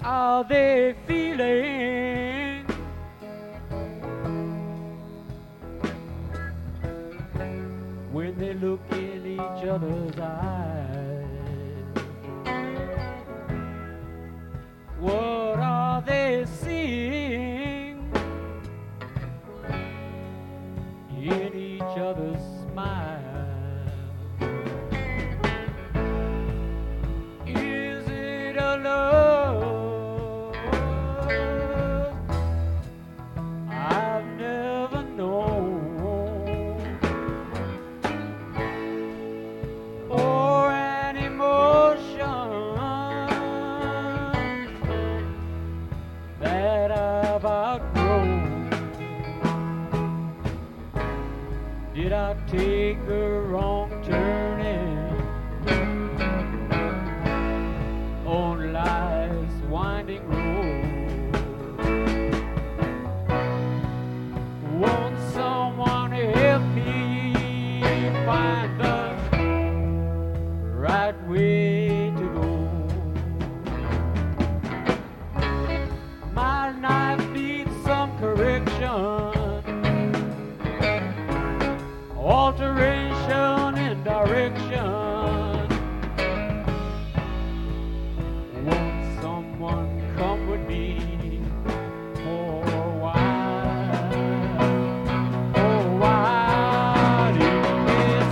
are they feeling? When they look in each other's eyes, what are they seeing in each other's smile? Is it a love I've never known, or an emotion that I've outgrown? Did I take a wrong turning on life's winding road? Won't someone help me find the right way to go? My life needs some correction, alteration in direction. Won't someone come with me for a while? For a while, even as I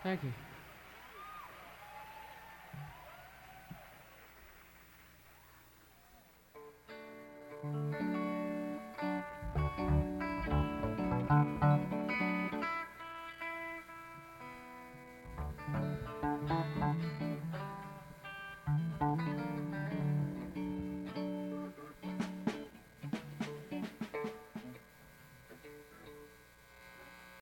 Thank you.